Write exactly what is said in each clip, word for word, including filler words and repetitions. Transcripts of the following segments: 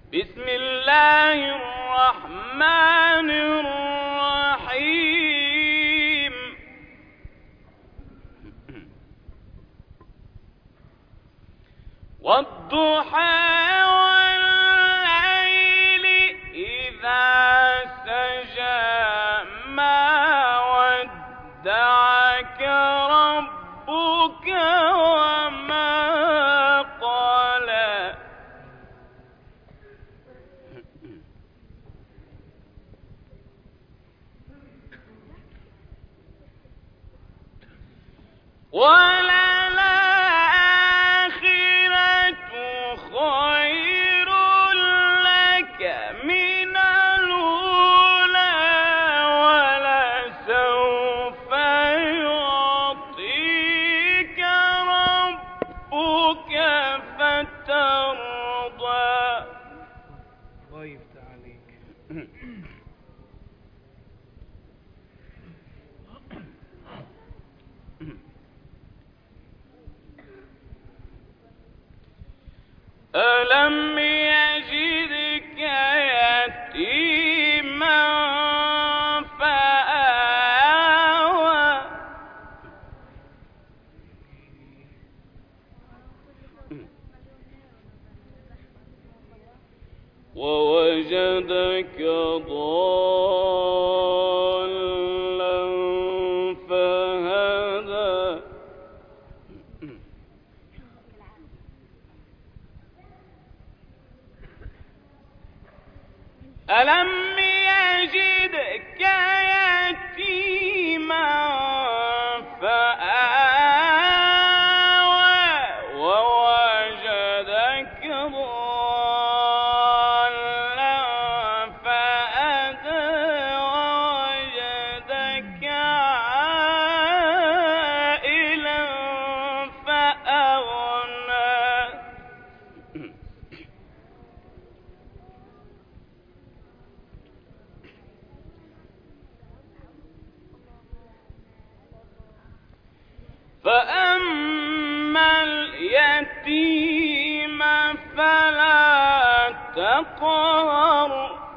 بسم الله الرحمن الرحيم. والضحى والليل إذا سجى ما ودعك ربك وما قلى وللآخرة خير لك من الأولى ولسوف يعطيك ربك فترضى. الله يفتح عليك. ألم يجدك يتيما فآوى ووجدك ضالا فهدى ألم يجدك يتيما فآوى ووجدك ضالا فهدى ووجدك عائلا فأغنى. فأما اليتيم فلا تقهر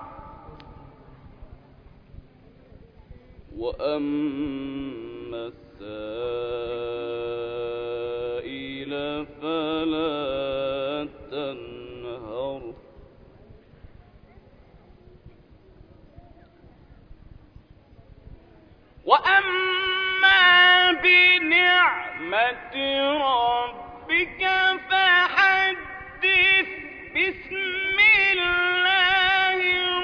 وأما السائل فلا تنهر وأما بنعمة ربك فحدث. بسم الله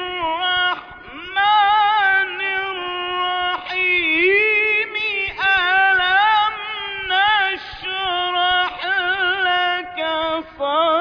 الرحمن الرحيم. ألم نشرح لك صدرك